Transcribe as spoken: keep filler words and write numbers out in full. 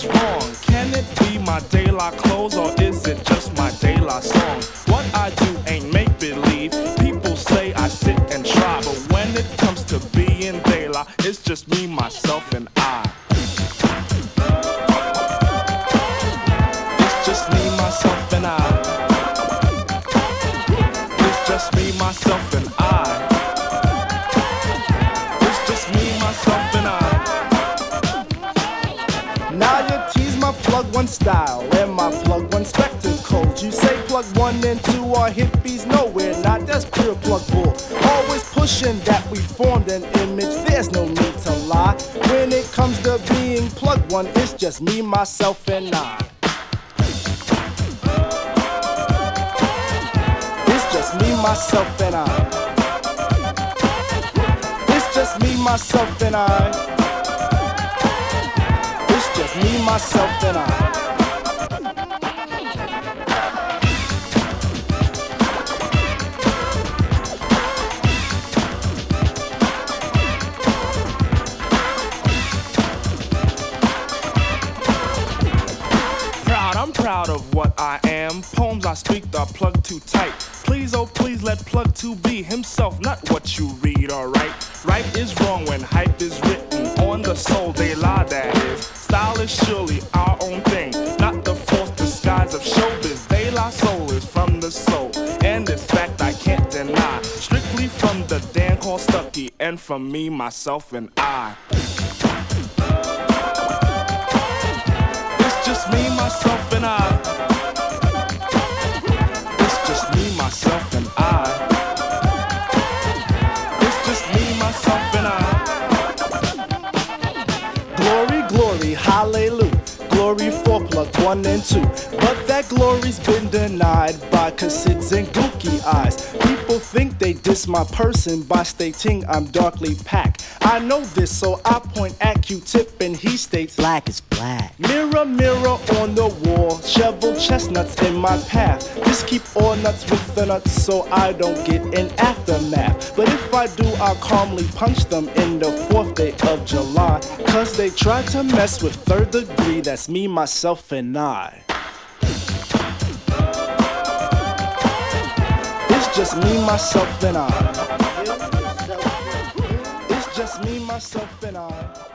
wrong? Can it be my daylight clothes or is it just my daylight song? What I do ain't make-believe. People say I sit and try, but when it comes to being daylight, it's just me, myself, and I. It's just me, myself, and I. It's just me, myself, and I. It's just me, myself, and I. Now you tease my plug one style and my plug one spectacles. You say plug one and two are hippies, no we're not, that's pure plug bull. Always pushing that we formed an image, there's no need to lie. When it comes to being plug one, it's just me, myself, and I. It's just me, myself, and I. It's just me, myself, and I. It's just me, myself, and I. Proud, I'm proud of what I am. Poems I speak are plugged too tight. Please, oh please, let plug two be himself, not what you read, alright? Right is wrong when hype is written on the soul, they lie, that is. Style is surely our own thing, not the false disguise of showbiz. They lie, soul is from the soul, and this fact I can't deny. Strictly from the Dan called Stucky, and from me, myself, and I. It's just me, myself, and I. It's just me, myself, and I. It's just me, myself, and I. Glory, glory, hallelujah. Glory for plug one and two. But that glory's been denied by cassids and gookie eyes. People think they diss my person by stating I'm darkly packed. I know this, so I point at Q-Tip and he states Black is black. mirror, mirror on the wall, shovel chestnuts in my path. Just keep all nuts with the nuts so I don't get an aftermath. But if I do, I'll calmly punch them in the fourth day of July. Cause they tried to mess with third degree, that's me, myself, and I. It's just me, myself, and I. It's just me, myself, and I.